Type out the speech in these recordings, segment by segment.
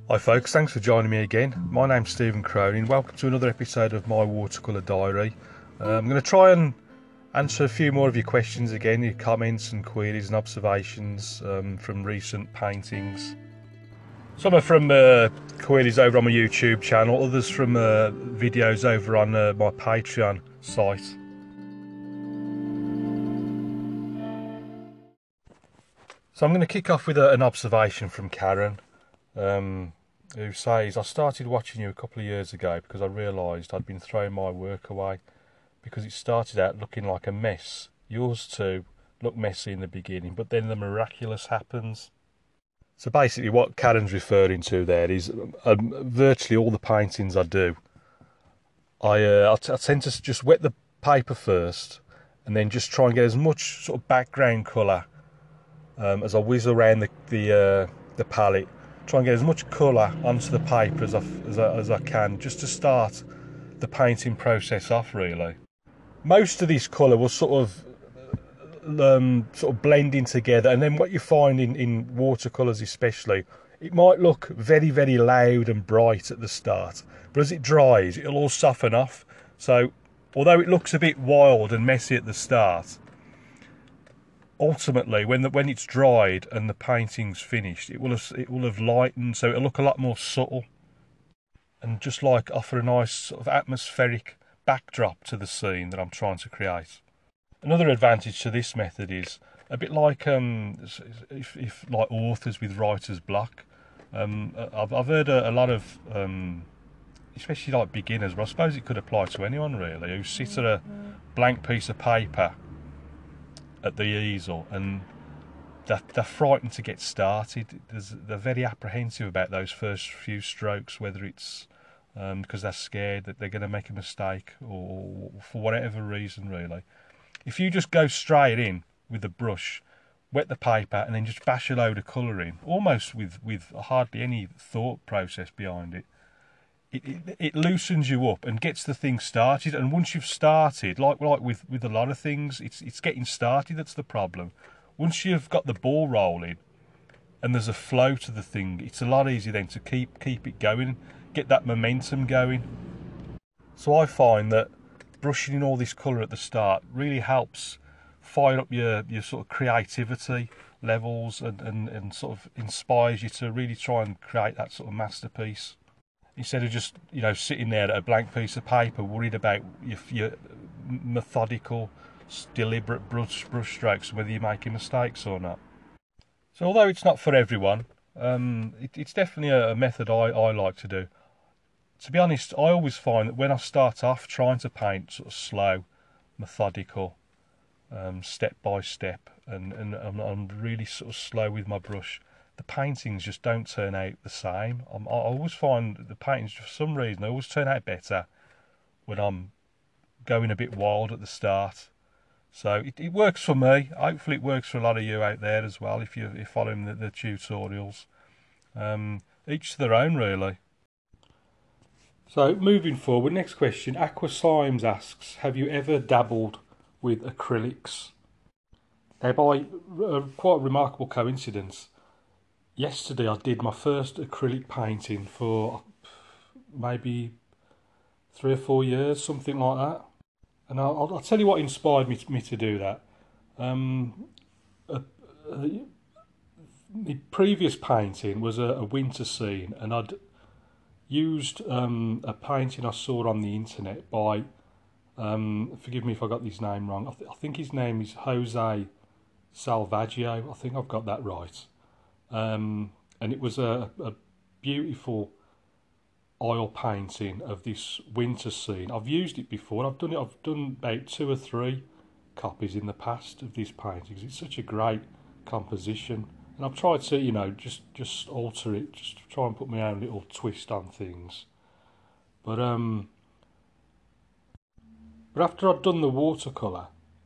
Hi folks, thanks for joining me again. My name's Stephen Cronin. Welcome to another episode of my watercolour diary. I'm going to try and answer a few more of your questions again, your comments and queries and observations from recent paintings. Some are from queries over on my YouTube channel, others from videos over on my Patreon site. So I'm going to kick off with an observation from Karen. Who says, I started watching you a couple of years ago because I realised I'd been throwing my work away because it started out looking like a mess. Yours too looked messy in the beginning, but then the miraculous happens. So basically what Karen's referring to there is virtually all the paintings I do, I tend to just wet the paper first and then just try and get as much sort of background colour as I whiz around the palette. Try and get as much colour onto the paper as I can, just to start the painting process off. Really, most of this colour will sort of blend in together, and then what you find in watercolours especially, it might look very, very loud and bright at the start, but as it dries, it'll all soften off. So, although it looks a bit wild and messy at the start, ultimately, when it's dried and the painting's finished, it will have lightened, so it'll look a lot more subtle, and just like offer a nice sort of atmospheric backdrop to the scene that I'm trying to create. Another advantage to this method is a bit like if like authors with writer's block. I've heard a lot of especially like beginners, but I suppose it could apply to anyone really, who sits at a blank piece of paper at the easel and they're frightened to get started. They're very apprehensive about those first few strokes, whether it's because they're scared that they're going to make a mistake or for whatever reason really. If you just go straight in with the brush, wet the paper and then just bash a load of colour in, almost with hardly any thought process behind it, it loosens you up and gets the thing started. And once you've started, like with a lot of things, it's getting started that's the problem. Once you've got the ball rolling and there's a flow to the thing, it's a lot easier then to keep it going, get that momentum going. So I find that brushing in all this colour at the start really helps fire up your sort of creativity levels and sort of inspires you to really try and create that sort of masterpiece. Instead of just, sitting there at a blank piece of paper, worried about your methodical, deliberate brush strokes, whether you're making mistakes or not. So although it's not for everyone, it's definitely a method I like to do. To be honest, I always find that when I start off trying to paint sort of slow, methodical, step by step, and I'm really sort of slow with my brush, the paintings just don't turn out the same. I always find the paintings, for some reason, they always turn out better when I'm going a bit wild at the start. So it works for me. Hopefully it works for a lot of you out there as well if you're following the tutorials. Each to their own really. So moving forward, next question. Aqua Slimes asks, have you ever dabbled with acrylics? Now, by quite a remarkable coincidence, yesterday I did my first acrylic painting for maybe 3 or 4 years, something like that. And I'll tell you what inspired me to do that. The previous painting was a winter scene, and I'd used a painting I saw on the internet by, forgive me if I got his name wrong, I think his name is Jose Salvaggio, I think I've got that right. And it was a beautiful oil painting of this winter scene. I've used it before. I've done about 2 or 3 copies in the past of these paintings. It's such a great composition, and I've tried to just alter it, just to try and put my own little twist on things. But after I'd done the watercolour,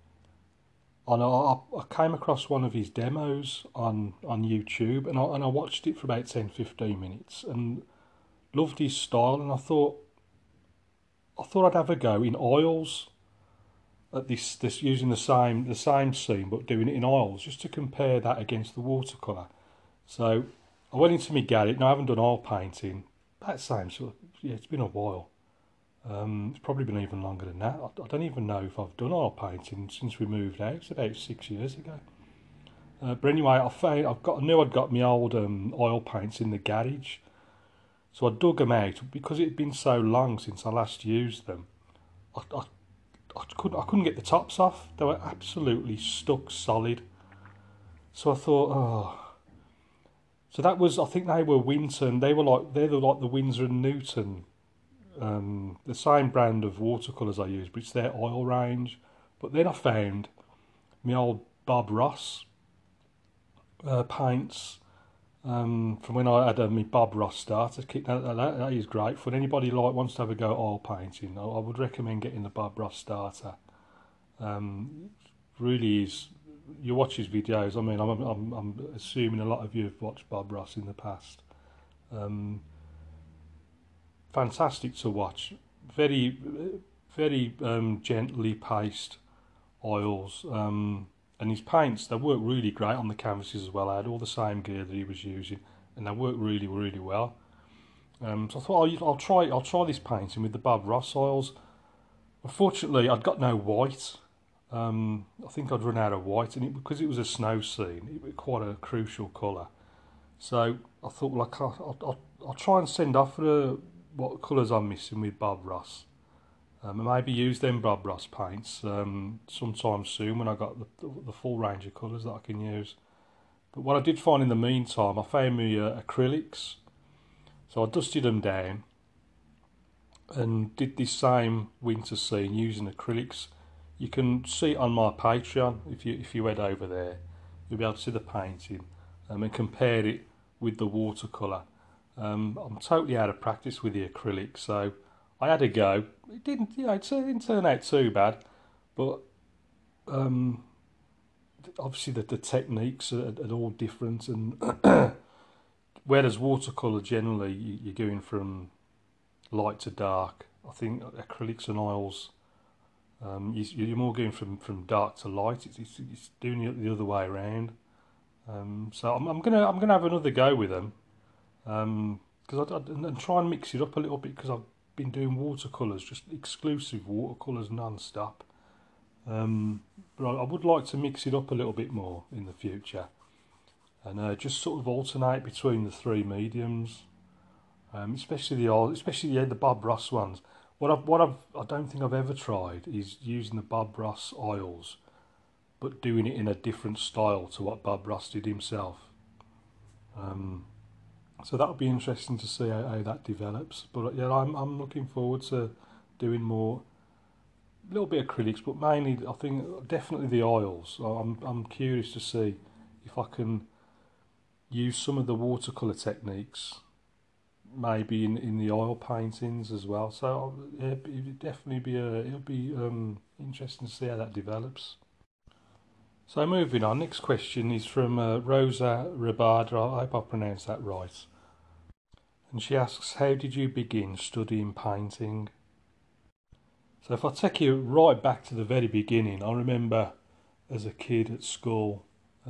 I came across one of his demos on YouTube, and I watched it for about 10-15 minutes and loved his style, and I thought I'd have a go in oils at this using the same scene but doing it in oils, just to compare that against the watercolour. So I went into my garage. No, I haven't done oil painting. About the same sort of, yeah, it's been a while. It's probably been even longer than that. I don't even know if I've done oil painting since we moved out. It's about 6 years ago. But anyway, I knew I'd got my old oil paints in the garage, so I dug them out because it had been so long since I last used them. I couldn't get the tops off. They were absolutely stuck solid. So I thought, oh. So that was, I think they were Winton. They're like the Winsor and Newton, the same brand of watercolours I use, but it's their oil range. But then I found my old Bob Ross paints from when I had my Bob Ross starter kit. That is great for anybody wants to have a go at oil painting. I would recommend getting the Bob Ross starter. Really is. You watch his videos. I mean, I'm assuming a lot of you have watched Bob Ross in the past. Fantastic to watch. Very, very gently paced oils. And his paints, they work really great on the canvases as well. I had all the same gear that he was using, and they work really, really well. So I thought I'll try this painting with the Bob Ross oils. Unfortunately, I'd got no white. I think I'd run out of white, and because it was a snow scene, it was quite a crucial colour. So I thought, like, I'll try and send off what colours I'm missing with Bob Ross. And maybe use them Bob Ross paints sometime soon when I got the full range of colours that I can use. But what I did find in the meantime, I found me acrylics. So I dusted them down and did this same winter scene using acrylics. You can see it on my Patreon if you head over there. You'll be able to see the painting and compare it with the watercolour. I'm totally out of practice with the acrylic, so I had a go. It didn't, it didn't turn out too bad, but obviously the techniques are all different, and whereas watercolour generally you're going from light to dark. I think acrylics and oils, you're more going from dark to light. It's doing it the other way around. So I'm gonna have another go with them, because and try and mix it up a little bit, because I've been doing watercolours, just exclusive watercolours non-stop. But I would like to mix it up a little bit more in the future, and just sort of alternate between the three mediums, especially the Bob Ross ones. I don't think I've ever tried is using the Bob Ross oils, but doing it in a different style to what Bob Ross did himself. So that'll be interesting to see how that develops. But yeah, I'm looking forward to doing more, a little bit of acrylics, but mainly I think definitely the oils. I'm curious to see if I can use some of the watercolour techniques, maybe in the oil paintings as well. So yeah, it'll be interesting to see how that develops. So moving on, next question is from Rosa Rabada. I hope I pronounced that right. And she asks, how did you begin studying painting? So if I take you right back to the very beginning, I remember as a kid at school,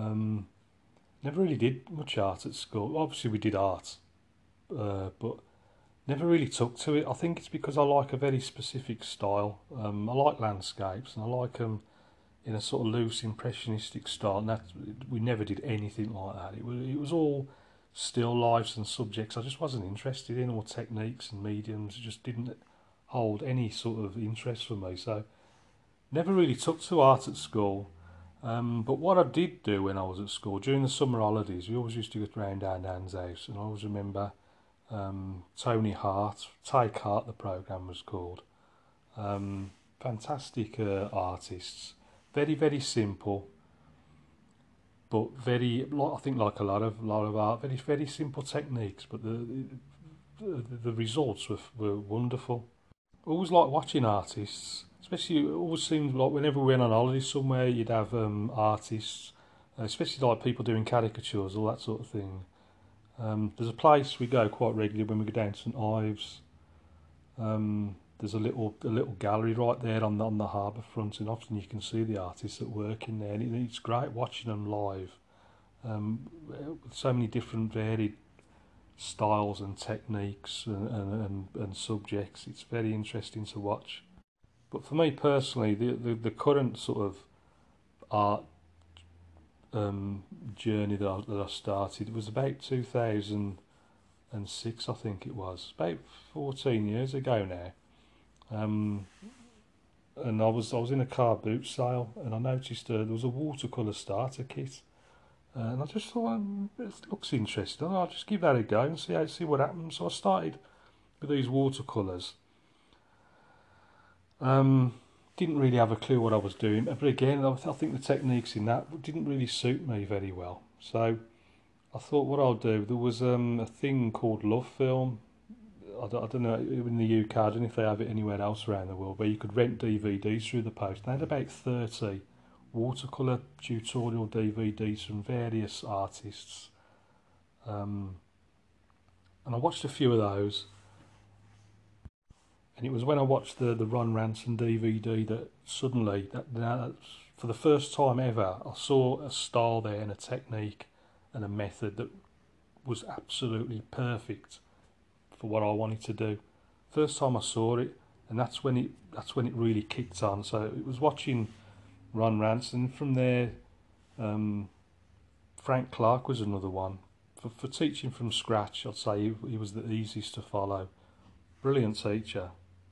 never really did much art at school. Obviously we did art, but never really took to it. I think it's because I like a very specific style. I like landscapes, and I like them in a sort of loose impressionistic style, and we never did anything like that. It was all still lifes and subjects I just wasn't interested in, or techniques and mediums. It just didn't hold any sort of interest for me, so never really took to art at school. But what I did do when I was at school, during the summer holidays, we always used to go round our nan's house, and I always remember Tony Hart, Take Heart the programme was called. Fantastic artists, very, very simple, but very, I think like a lot of art, very, very simple techniques, but the results were wonderful. I always like watching artists, especially it always seems like whenever we went on holiday somewhere, you'd have artists, especially like people doing caricatures, all that sort of thing. There's a place we go quite regularly when we go down to St Ives. There's a little gallery right there on the harbour front, and often you can see the artists that work in there, and it's great watching them live. With so many different varied styles and techniques and subjects. It's very interesting to watch. But for me personally, the current sort of art journey that I started was about 2006, I think it was, about 14 years ago now. And I was in a car boot sale, and I noticed there was a watercolour starter kit, and I just thought, it looks interesting. I'll just give that a go and see what happens. So I started with these watercolours. Didn't really have a clue what I was doing, but again, I think the techniques in that didn't really suit me very well. So I thought, what I'll do, there was a thing called Love Film. I don't know, in the UK, I don't know if they have it anywhere else around the world, where you could rent DVDs through the post. They had about 30 watercolour tutorial DVDs from various artists. And I watched a few of those. And it was when I watched the Ron Ranson DVD that suddenly, for the first time ever, I saw a style there and a technique and a method that was absolutely perfect for what I wanted to do. First time I saw it, and that's when it really kicked on. So it was watching Ron Ranson. From there, Frank Clark was another one. For teaching from scratch, I'd say he was the easiest to follow. Brilliant teacher.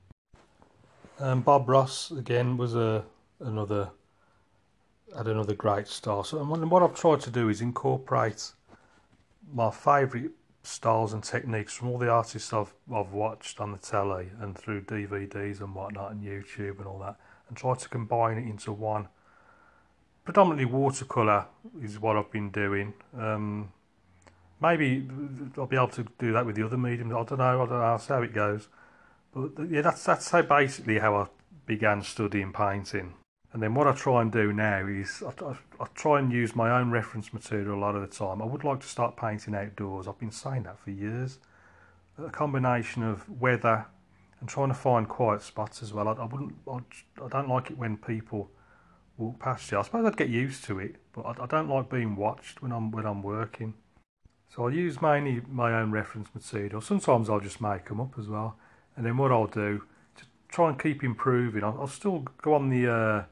Bob Ross again was another great style. So what I've tried to do is incorporate my favourite styles and techniques from all the artists I've watched on the telly and through DVDs and whatnot and YouTube and all that, and try to combine it into one. Predominantly watercolour is what I've been doing. Maybe I'll be able to do that with the other mediums. I don't know. I'll see how it goes. But yeah, that's how basically how I began studying painting. And then what I try and do now is I try and use my own reference material a lot of the time. I would like to start painting outdoors. I've been saying that for years. A combination of weather and trying to find quiet spots as well. I don't like it when people walk past you. I suppose I'd get used to it, but I don't like being watched when I'm working. So I use mainly my own reference material. Sometimes I'll just make them up as well. And then what I'll do to try and keep improving, I'll still go on the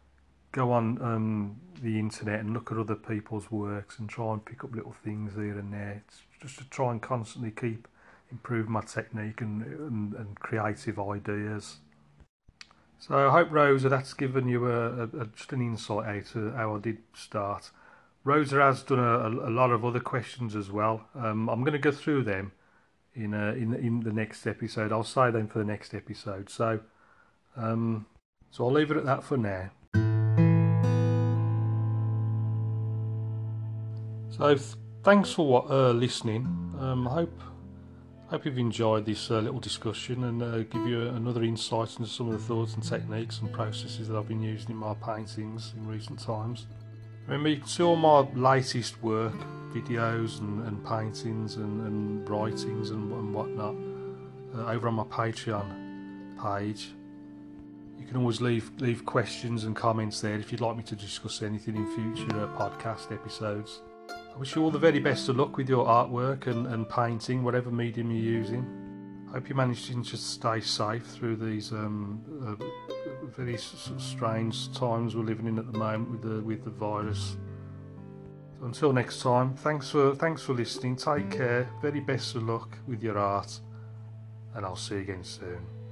internet and look at other people's works and try and pick up little things here and there. It's just to try and constantly keep improving my technique and creative ideas. So I hope, Rosa, that's given you just an insight out to how I did start. Rosa has done a lot of other questions as well. I'm going to go through them in the next episode. I'll say them for the next episode. So I'll leave it at that for now. So thanks for listening. I hope you've enjoyed this little discussion and give you another insight into some of the thoughts and techniques and processes that I've been using in my paintings in recent times. Remember, you can see all my latest work, videos and paintings and writings and whatnot over on my Patreon page. You can always leave questions and comments there if you'd like me to discuss anything in future podcast episodes. I wish you all the very best of luck with your artwork and painting, whatever medium you're using. I hope you manage to just stay safe through these very strange times we're living in at the moment with the virus. So until next time, thanks for listening. Take care. Very best of luck with your art, and I'll see you again soon.